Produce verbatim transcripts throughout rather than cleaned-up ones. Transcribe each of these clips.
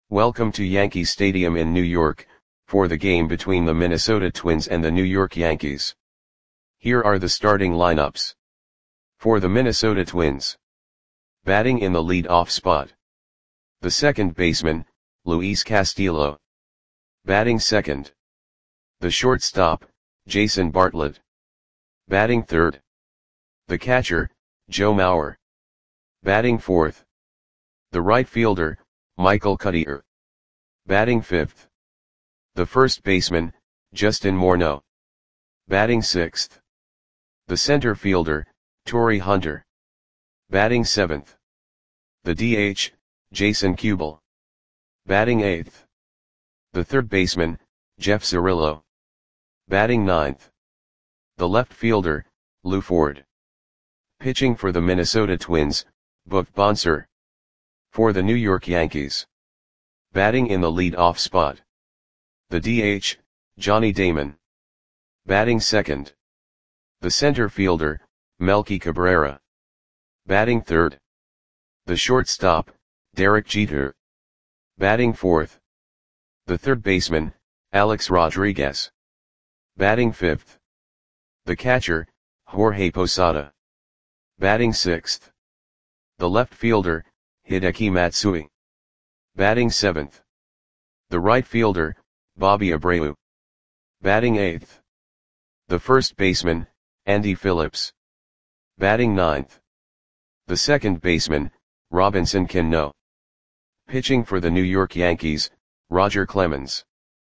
Welcome to Yankee Stadium in New York, for the game between the Minnesota Twins and the New York Yankees. Here are the starting lineups. For the Minnesota Twins. Batting in the lead-off spot. The second baseman, Luis Castillo. Batting second. The shortstop, Jason Bartlett. Batting third. The catcher, Joe Mauer. Batting fourth. The right fielder, Michael Cuddyer. Batting fifth. The first baseman, Justin Morneau. Batting sixth. The center fielder, Torii Hunter. Batting seventh. The D H, Jason Kubel. Batting eighth. The third baseman, Jeff Cirillo. Batting ninth. The left fielder, Lew Ford. Pitching for the Minnesota Twins, Buck Bonser. For the New York Yankees. Batting in the lead-off spot. The D H, Johnny Damon. Batting second. The center fielder, Melky Cabrera. Batting third. The shortstop, Derek Jeter. Batting fourth. The third baseman, Alex Rodriguez. Batting fifth. The catcher, Jorge Posada. Batting sixth. The left fielder, Hideki Matsui. Batting seventh. The right fielder, Bobby Abreu. Batting eighth. The first baseman, Andy Phillips. Batting ninth. The second baseman, Robinson Cano. Pitching for the New York Yankees, Roger Clemens.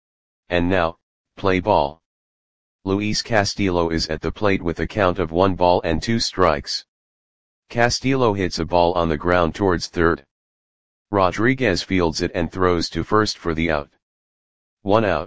And now, play ball. Luis Castillo is at the plate with a count of one ball and two strikes. Castillo hits a ball on the ground towards third. Rodriguez fields it and throws to first for the out. One out.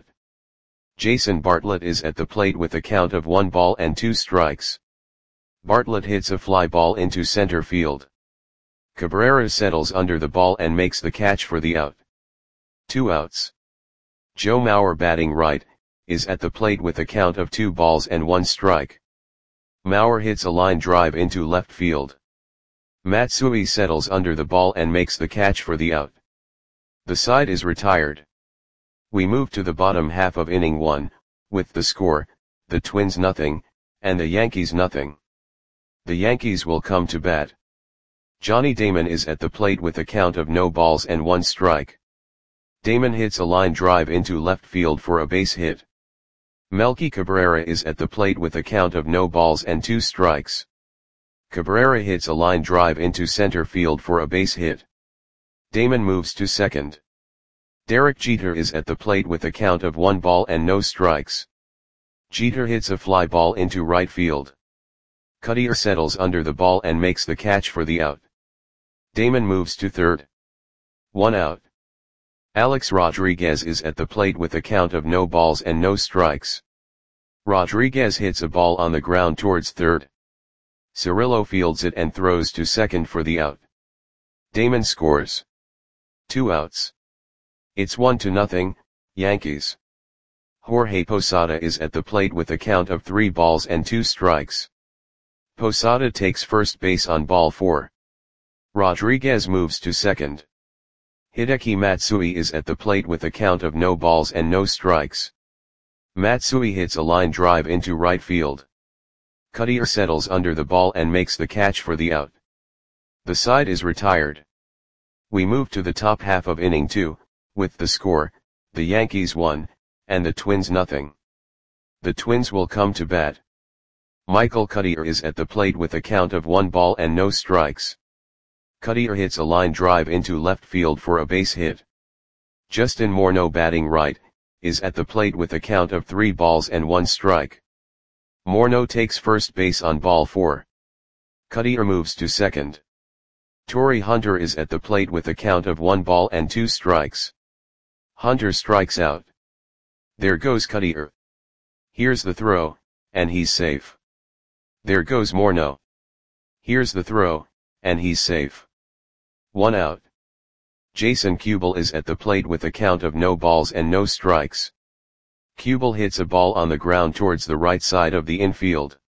Jason Bartlett is at the plate with a count of one ball and two strikes. Bartlett hits a fly ball into center field. Cabrera settles under the ball and makes the catch for the out. Two outs. Joe Mauer, batting right, is at the plate with a count of two balls and one strike. Mauer hits a line drive into left field. Matsui settles under the ball and makes the catch for the out. The side is retired. We move to the bottom half of inning one, with the score, the Twins nothing, and the Yankees nothing. The Yankees will come to bat. Johnny Damon is at the plate with a count of no balls and one strike. Damon hits a line drive into left field for a base hit. Melky Cabrera is at the plate with a count of no balls and two strikes. Cabrera hits a line drive into center field for a base hit. Damon moves to second. Derek Jeter is at the plate with a count of one ball and no strikes. Jeter hits a fly ball into right field. Cuddyer settles under the ball and makes the catch for the out. Damon moves to third. One out. Alex Rodriguez is at the plate with a count of no balls and no strikes. Rodriguez hits a ball on the ground towards third. Cirillo fields it and throws to second for the out. Damon scores. Two outs. It's one to nothing, Yankees. Jorge Posada is at the plate with a count of three balls and two strikes. Posada takes first base on ball four. Rodriguez moves to second. Hideki Matsui is at the plate with a count of no balls and no strikes. Matsui hits a line drive into right field. Cuddyer settles under the ball and makes the catch for the out. The side is retired. We move to the top half of inning two, with the score, the Yankees one, and the Twins nothing. The Twins will come to bat. Michael Cuddyer is at the plate with a count of one ball and no strikes. Cuddyer hits a line drive into left field for a base hit. Justin Morneau, batting right, is at the plate with a count of three balls and one strike. Morneau takes first base on ball four. Cuddyer moves to second. Torii Hunter is at the plate with a count of one ball and two strikes. Hunter strikes out. There goes Cuddyer. Here's the throw, and he's safe. There goes Morneau. Here's the throw, and he's safe. One out. Jason Kubel is at the plate with a count of no balls and no strikes. Kubel hits a ball on the ground towards the right side of the infield.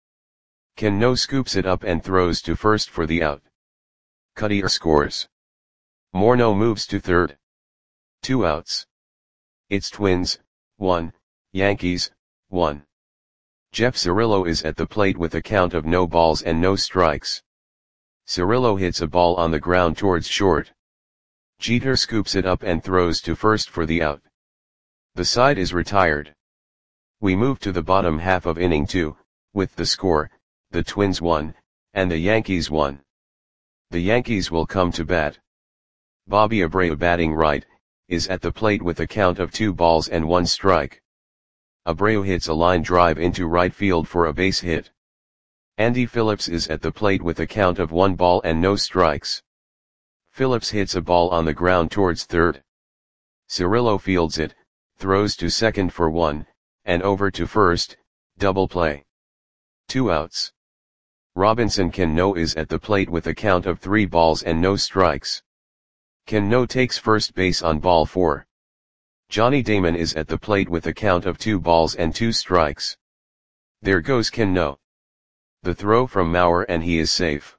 Cano scoops it up and throws to first for the out. Cuddyer scores. Morneau moves to third. Two outs. It's Twins, one, Yankees, one. Jeff Cirillo is at the plate with a count of no balls and no strikes. Cirillo hits a ball on the ground towards short. Jeter scoops it up and throws to first for the out. The side is retired. We move to the bottom half of inning two, with the score, the Twins one, and the Yankees one. The Yankees will come to bat. Bobby Abreu, batting right, is at the plate with a count of two balls and one strike. Abreu hits a line drive into right field for a base hit. Andy Phillips is at the plate with a count of one ball and no strikes. Phillips hits a ball on the ground towards third. Cirillo fields it, throws to second for one, and over to first, double play. Two outs. Robinson Cano is at the plate with a count of three balls and no strikes. Cano takes first base on ball four. Johnny Damon is at the plate with a count of two balls and two strikes. There goes Cano. The throw from Mauer and he is safe.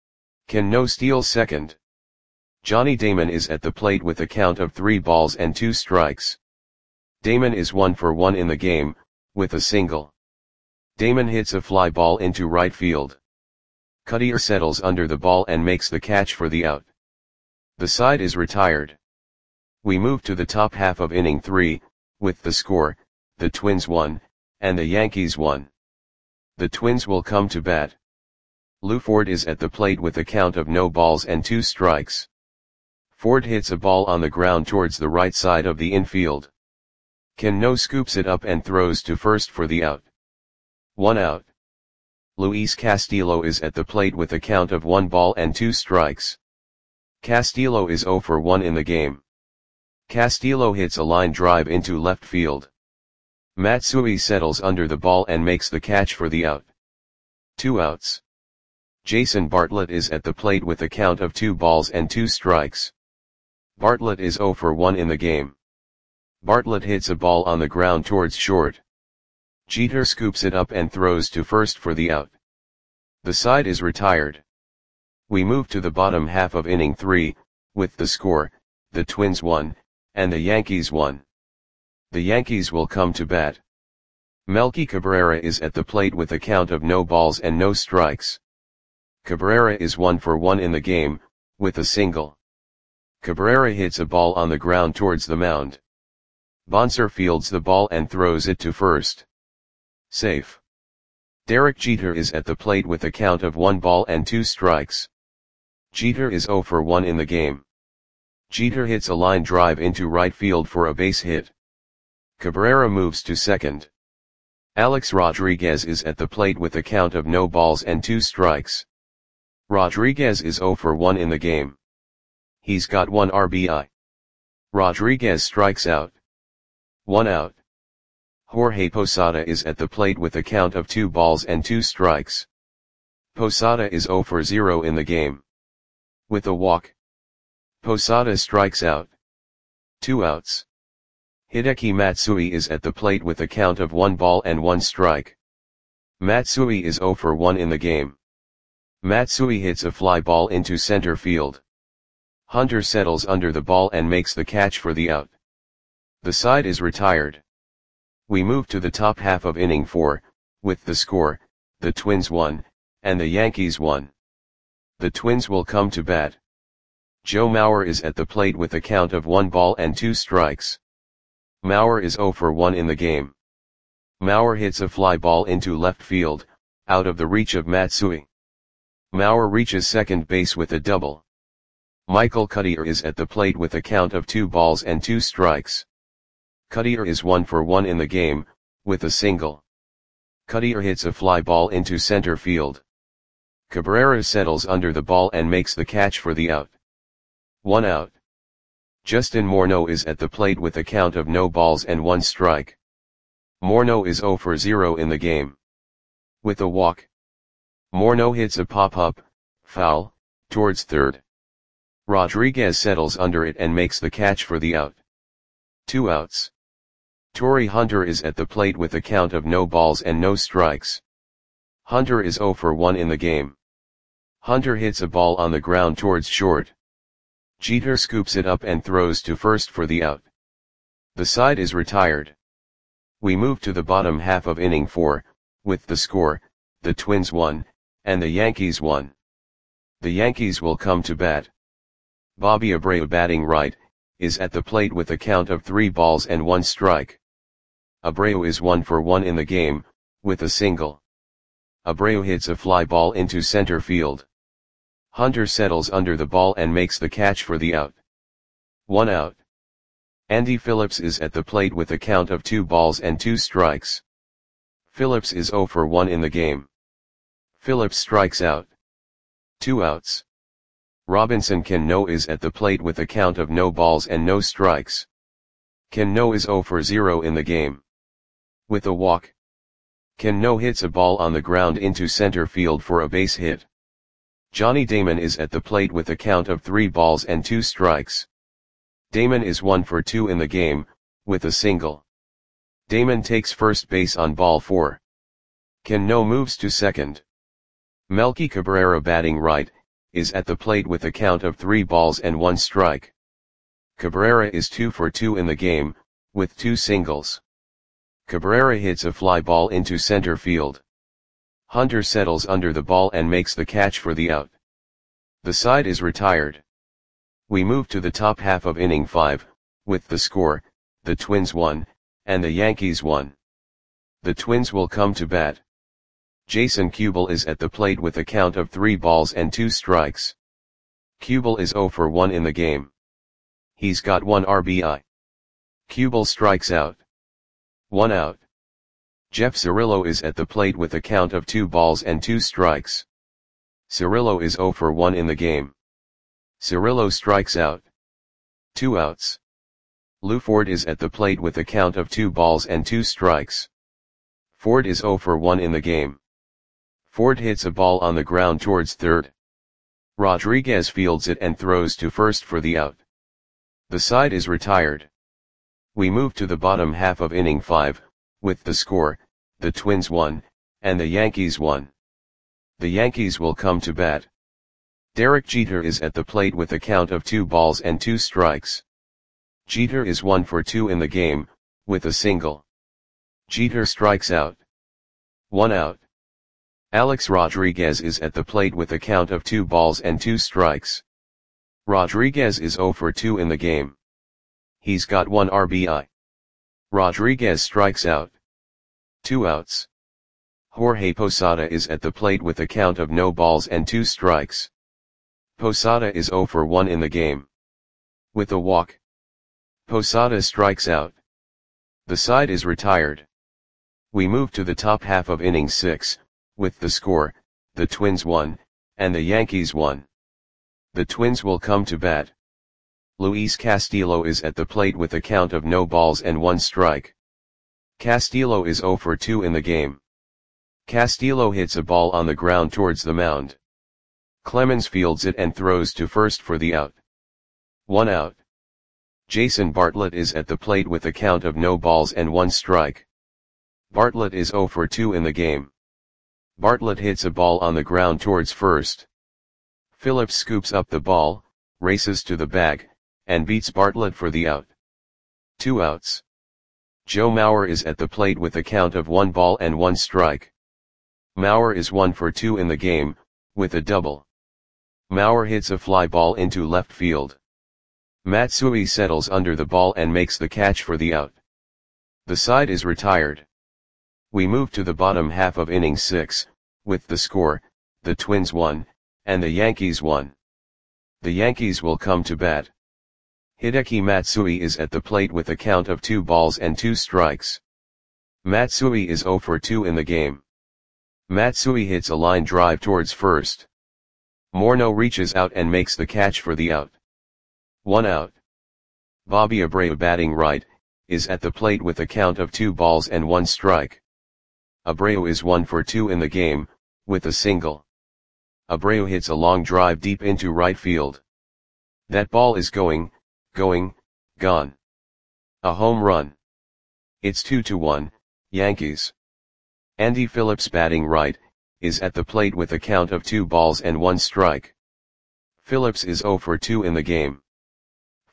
Cano steals second. Johnny Damon is at the plate with a count of three balls and two strikes. Damon is one for one in the game, with a single. Damon hits a fly ball into right field. Cutter settles under the ball and makes the catch for the out. The side is retired. We move to the top half of inning three, with the score, the Twins one, and the Yankees one. The Twins will come to bat. Lou Ford is at the plate with a count of no balls and two strikes. Ford hits a ball on the ground towards the right side of the infield. Cano scoops it up and throws to first for the out. One out. Luis Castillo is at the plate with a count of one ball and two strikes. Castillo is zero for one in the game. Castillo hits a line drive into left field. Matsui settles under the ball and makes the catch for the out. Two outs. Jason Bartlett is at the plate with a count of two balls and two strikes. Bartlett is zero for one in the game. Bartlett hits a ball on the ground towards short. Jeter scoops it up and throws to first for the out. The side is retired. We move to the bottom half of inning three, with the score, the Twins one, and the Yankees one. The Yankees will come to bat. Melky Cabrera is at the plate with a count of no balls and no strikes. Cabrera is one for one in the game, with a single. Cabrera hits a ball on the ground towards the mound. Bonser fields the ball and throws it to first. Safe. Derek Jeter is at the plate with a count of one ball and two strikes. Jeter is zero for one in the game. Jeter hits a line drive into right field for a base hit. Cabrera moves to second. Alex Rodriguez is at the plate with a count of no balls and two strikes. Rodriguez is zero for one in the game. He's got one R B I. Rodriguez strikes out. One out. Jorge Posada is at the plate with a count of two balls and two strikes. Posada is zero for zero in the game. With a walk. Posada strikes out. Two outs. Hideki Matsui is at the plate with a count of one ball and one strike. Matsui is zero for one in the game. Matsui hits a fly ball into center field. Hunter settles under the ball and makes the catch for the out. The side is retired. We move to the top half of inning four, with the score, the Twins one, and the Yankees one. The Twins will come to bat. Joe Mauer is at the plate with a count of one ball and two strikes. Mauer is zero for one in the game. Mauer hits a fly ball into left field, out of the reach of Matsui. Mauer reaches second base with a double. Michael Cutter is at the plate with a count of two balls and two strikes. Cutter is one for one in the game, with a single. Cutter hits a fly ball into center field. Cabrera settles under the ball and makes the catch for the out. One out. Justin Morneau is at the plate with a count of no balls and one strike. Morneau is zero for zero in the game. With a walk. Morneau hits a pop-up, foul, towards third. Rodriguez settles under it and makes the catch for the out. Two outs. Torrey Hunter is at the plate with a count of no balls and no strikes. Hunter is zero for one in the game. Hunter hits a ball on the ground towards short. Jeter scoops it up and throws to first for the out. The side is retired. We move to the bottom half of inning four, with the score, the Twins won, and the Yankees won. The Yankees will come to bat. Bobby Abreu, batting right, is at the plate with a count of three balls and one strike. Abreu is one for one in the game, with a single. Abreu hits a fly ball into center field. Hunter settles under the ball and makes the catch for the out. One out. Andy Phillips is at the plate with a count of two balls and two strikes. Phillips is zero for one in the game. Phillips strikes out. Two outs. Robinson Cano is at the plate with a count of no balls and no strikes. Cano is zero for zero in the game. With a walk. Cano hits a ball on the ground into center field for a base hit. Johnny Damon is at the plate with a count of three balls and two strikes. Damon is one for two in the game, with a single. Damon takes first base on ball four. Cano moves to second. Melky Cabrera, batting right, is at the plate with a count of three balls and one strike. Cabrera is two for two in the game, with two singles. Cabrera hits a fly ball into center field. Hunter settles under the ball and makes the catch for the out. The side is retired. We move to the top half of inning five, with the score, the Twins won, and the Yankees won. The Twins will come to bat. Jason Kubel is at the plate with a count of three balls and two strikes. Kubel is zero for one in the game. He's got one R B I. Kubel strikes out. One out. Jeff Cirillo is at the plate with a count of two balls and two strikes. Cirillo is zero for one in the game. Cirillo strikes out. Two outs. Lou Ford is at the plate with a count of two balls and two strikes. Ford is zero for one in the game. Ford hits a ball on the ground towards third. Rodriguez fields it and throws to first for the out. The side is retired. We move to the bottom half of inning five, with the score, the Twins won, and the Yankees won. The Yankees will come to bat. Derek Jeter is at the plate with a count of two balls and two strikes. Jeter is one for two in the game, with a single. Jeter strikes out. One out. Alex Rodriguez is at the plate with a count of two balls and two strikes. Rodriguez is zero for two in the game. He's got one R B I. Rodriguez strikes out. Two outs. Jorge Posada is at the plate with a count of no balls and two strikes. Posada is zero for one in the game. With a walk. Posada strikes out. The side is retired. We move to the top half of inning six, with the score, the Twins won, and the Yankees won. The Twins will come to bat. Luis Castillo is at the plate with a count of no balls and one strike. Castillo is zero for two in the game. Castillo hits a ball on the ground towards the mound. Clemens fields it and throws to first for the out. One out. Jason Bartlett is at the plate with a count of no balls and one strike. Bartlett is zero for two in the game. Bartlett hits a ball on the ground towards first. Phillips scoops up the ball, races to the bag, and beats Bartlett for the out. Two outs. Joe Mauer is at the plate with a count of one ball and one strike. Mauer is one for two in the game, with a double. Mauer hits a fly ball into left field. Matsui settles under the ball and makes the catch for the out. The side is retired. We move to the bottom half of inning six, with the score, the Twins won, and the Yankees won. The Yankees will come to bat. Hideki Matsui is at the plate with a count of two balls and two strikes. Matsui is zero for two in the game. Matsui hits a line drive towards first. Morneau reaches out and makes the catch for the out. One out. Bobby Abreu, batting right, is at the plate with a count of two balls and one strike. Abreu is one for two in the game, with a single. Abreu hits a long drive deep into right field. That ball is going, going, gone. A home run. It's two to one, Yankees. Andy Phillips, batting right, is at the plate with a count of two balls and one strike. Phillips is zero for two in the game.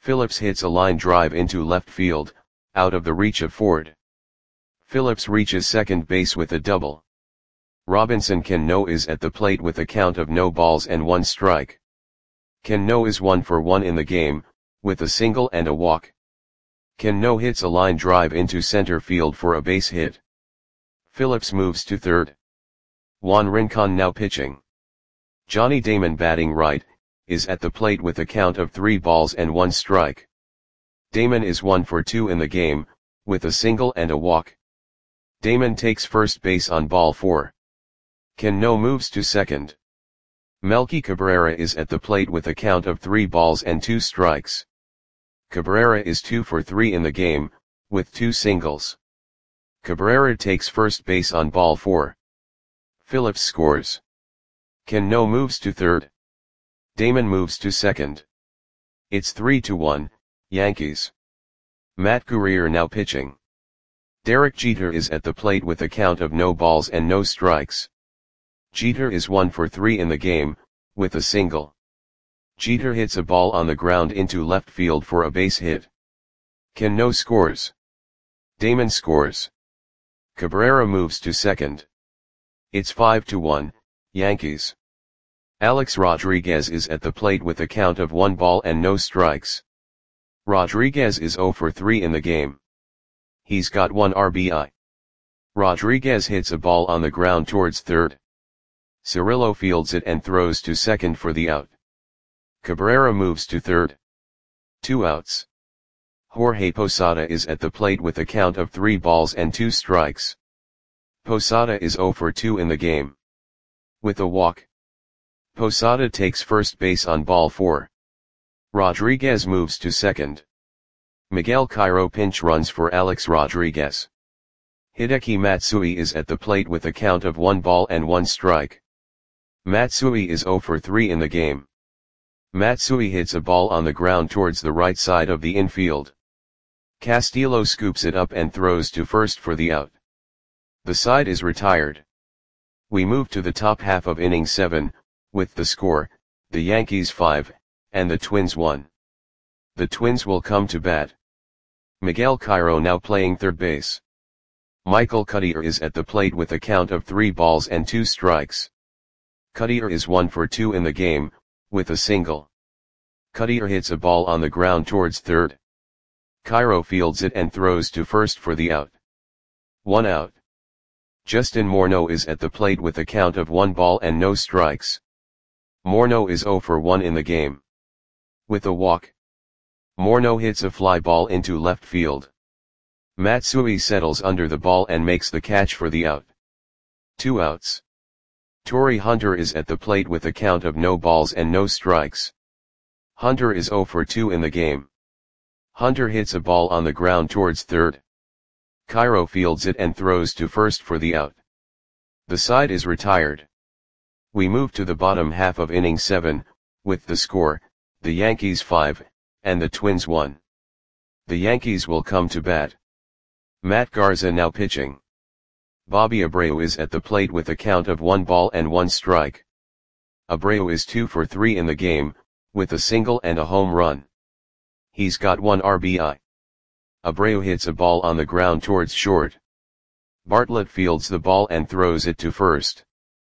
Phillips hits a line drive into left field, out of the reach of Ford. Phillips reaches second base with a double. Robinson Cano is at the plate with a count of no balls and one strike. Cano is one for one in the game, with a single and a walk. Cano hits a line drive into center field for a base hit. Phillips moves to third. Juan Rincon now pitching. Johnny Damon batting right, is at the plate with a count of three balls and one strike. Damon is one for two in the game, with a single and a walk. Damon takes first base on ball four. Cano moves to second. Melky Cabrera is at the plate with a count of three balls and two strikes. Cabrera is two for three in the game, with two singles. Cabrera takes first base on ball four. Phillips scores. Cano moves to third. Damon moves to second. It's three to one, Yankees. Matt Guerrier now pitching. Derek Jeter is at the plate with a count of no balls and no strikes. Jeter is one for three in the game, with a single. Jeter hits a ball on the ground into left field for a base hit. Cano scores. Damon scores. Cabrera moves to second. It's five to one, Yankees. Alex Rodriguez is at the plate with a count of one ball and no strikes. Rodriguez is zero for three in the game. He's got one R B I. Rodriguez hits a ball on the ground towards third. Cirillo fields it and throws to second for the out. Cabrera moves to third. Two outs. Jorge Posada is at the plate with a count of three balls and two strikes. Posada is zero for two in the game. With a walk. Posada takes first base on ball four. Rodriguez moves to second. Miguel Cairo pinch runs for Alex Rodriguez. Hideki Matsui is at the plate with a count of one ball and one strike. Matsui is zero for three in the game. Matsui hits a ball on the ground towards the right side of the infield. Castillo scoops it up and throws to first for the out. The side is retired. We move to the top half of inning seven, with the score, the Yankees five, and the Twins one. The Twins will come to bat. Miguel Cairo now playing third base. Michael Cuddyer is at the plate with a count of three balls and two strikes. Cuddyer is one for two in the game, with a single. Cuddyer hits a ball on the ground towards third. Cairo fields it and throws to first for the out. One out. Justin Morneau is at the plate with a count of one ball and no strikes. Morneau is zero for one in the game. With a walk. Morneau hits a fly ball into left field. Matsui settles under the ball and makes the catch for the out. Two outs. Torrey Hunter is at the plate with a count of no balls and no strikes. Hunter is zero for two in the game. Hunter hits a ball on the ground towards third. Cairo fields it and throws to first for the out. The side is retired. We move to the bottom half of inning seven, with the score, the Yankees five, and the Twins one. The Yankees will come to bat. Matt Garza now pitching. Bobby Abreu is at the plate with a count of one ball and one strike. Abreu is two for three in the game, with a single and a home run. He's got one R B I. Abreu hits a ball on the ground towards short. Bartlett fields the ball and throws it to first.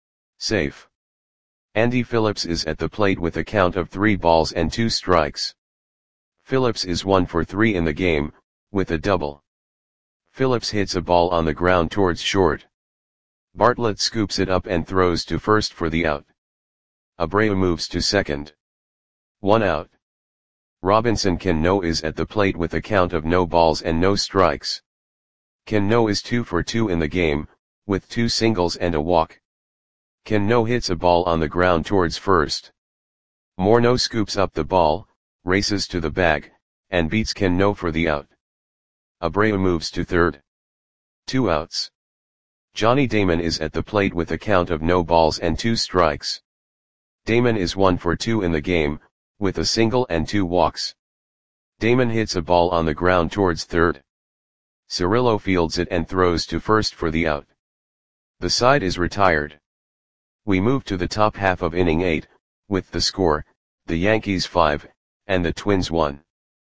Safe. Andy Phillips is at the plate with a count of three balls and two strikes. Phillips is one for three in the game, with a double. Phillips hits a ball on the ground towards short. Bartlett scoops it up and throws to first for the out. Abreu moves to second. One out. Robinson Cano is at the plate with a count of no balls and no strikes. Cano is two for two in the game, with two singles and a walk. Cano hits a ball on the ground towards first. Morneau scoops up the ball, races to the bag, and beats Cano for the out. Abreu moves to third. Two outs. Johnny Damon is at the plate with a count of no balls and two strikes. Damon is one for two in the game, with a single and two walks. Damon hits a ball on the ground towards third. Cirillo fields it and throws to first for the out. The side is retired. We move to the top half of inning eight, with the score, the Yankees five, and the Twins one.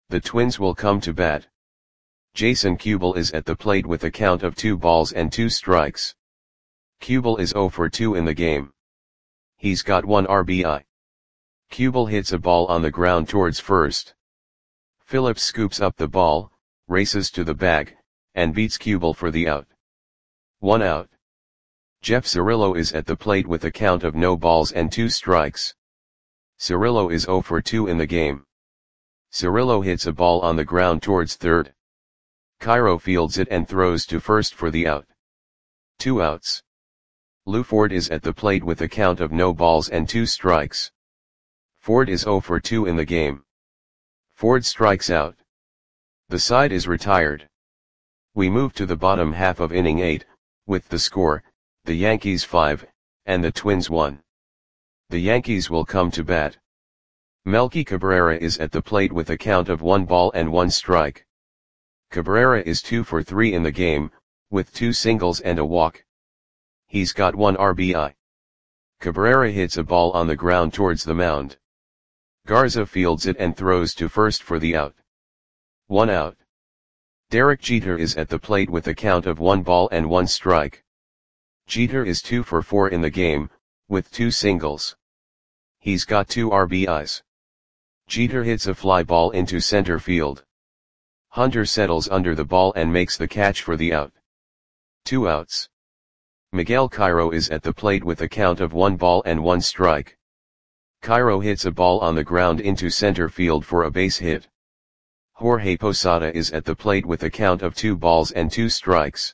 The Twins will come to bat. Jason Kubel is at the plate with a count of two balls and two strikes. Kubel is zero for two in the game. He's got one R B I. Kubel hits a ball on the ground towards first. Phillips scoops up the ball, races to the bag, and beats Kubel for the out. One out. Jeff Cirillo is at the plate with a count of no balls and two strikes. Cirillo is zero for two in the game. Cirillo hits a ball on the ground towards third. Cairo fields it and throws to first for the out. Two outs. Lou Ford is at the plate with a count of no balls and two strikes. Ford is zero for two in the game. Ford strikes out. The side is retired. We move to the bottom half of inning eight, with the score, the Yankees five, and the Twins one. The Yankees will come to bat. Melky Cabrera is at the plate with a count of one ball and one strike. Cabrera is two for three in the game, with two singles and a walk. He's got one R B I. Cabrera hits a ball on the ground towards the mound. Garza fields it and throws to first for the out. One out. Derek Jeter is at the plate with a count of one ball and one strike. Jeter is two for four in the game, with two singles. He's got two R B Is. Jeter hits a fly ball into center field. Hunter settles under the ball and makes the catch for the out. Two outs. Miguel Cairo is at the plate with a count of one ball and one strike. Cairo hits a ball on the ground into center field for a base hit. Jorge Posada is at the plate with a count of two balls and two strikes.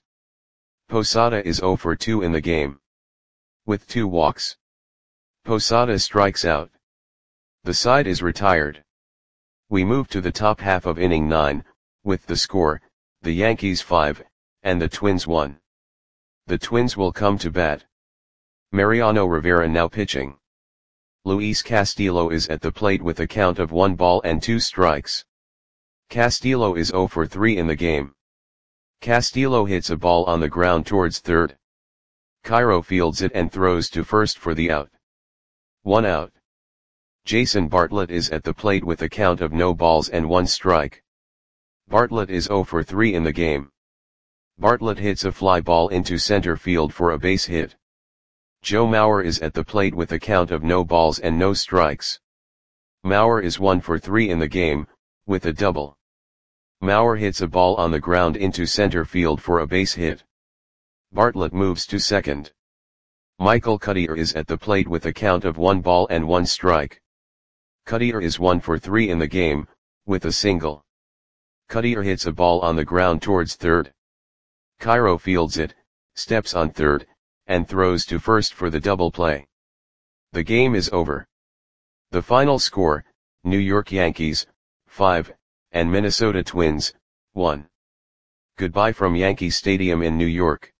Posada is zero for two in the game. With two walks. Posada strikes out. The side is retired. We move to the top half of inning nine, with the score, the Yankees five, and the Twins one. The Twins will come to bat. Mariano Rivera now pitching. Luis Castillo is at the plate with a count of one ball and two strikes. Castillo is zero for three in the game. Castillo hits a ball on the ground towards third. Cairo fields it and throws to first for the out. One out. Jason Bartlett is at the plate with a count of no balls and one strike. Bartlett is zero for three in the game. Bartlett hits a fly ball into center field for a base hit. Joe Mauer is at the plate with a count of no balls and no strikes. Mauer is one for three in the game, with a double. Mauer hits a ball on the ground into center field for a base hit. Bartlett moves to second. Michael Cuddyer is at the plate with a count of one ball and one strike. Cuddyer is one for three in the game, with a single. Cuddyer hits a ball on the ground towards third. Cairo fields it, steps on third, and throws to first for the double play. The game is over. The final score, New York Yankees, five, and Minnesota Twins, one. Goodbye from Yankee Stadium in New York.